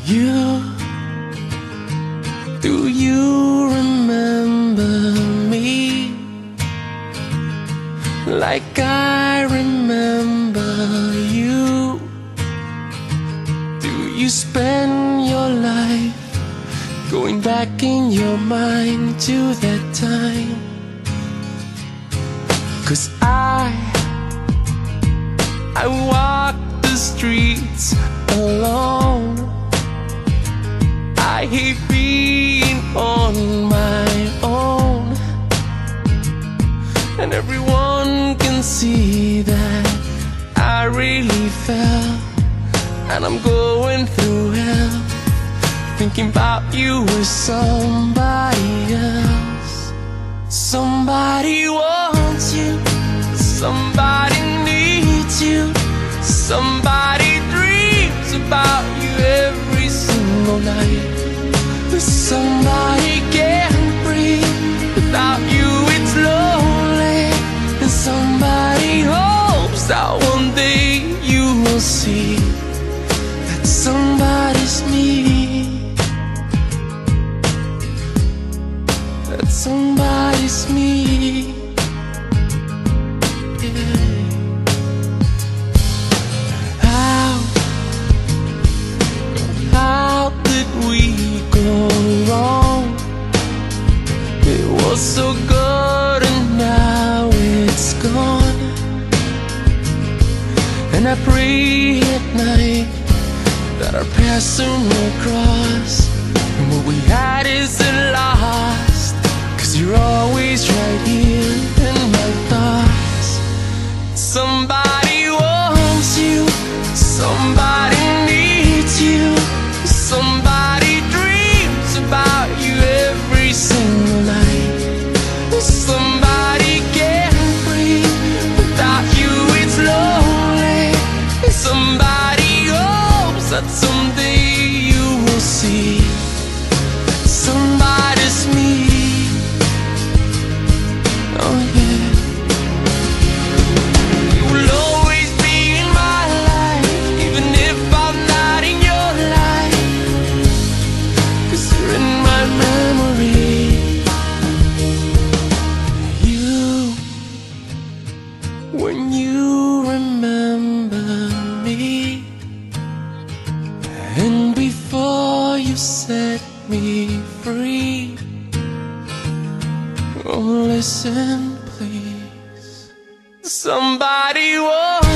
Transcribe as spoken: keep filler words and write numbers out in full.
You, do you remember me like I remember you? Do you spend your life going back in your mind to that time? 'Cause I, I walk the streets alone. I hate being on my own, and everyone can see that I really fell, and I'm going through hell, thinking about you with somebody else. Somebody wants you, somebody needs you, somebody dreams about you every single night. Somebody can't breathe without you, it's lonely. And somebody hopes that one day you will see that somebody's me, that somebody's me. Yeah. How, how did we go wrong? It was so good and now it's gone. And I pray at night that our paths soon will cross, and what we had isn't lost, 'cause you're always right here in my thoughts. Somebody wants you, somebody needs you, somebody dreams about you every single night. Somebody can't breathe without you, it's lonely. Somebody hopes that someday you will see somebody's me. Oh yeah. You will always be in my life, even if I'm not in your life, 'cause you're in my memory. You, when you remember me, and before you set me free, oh listen please. Somebody wants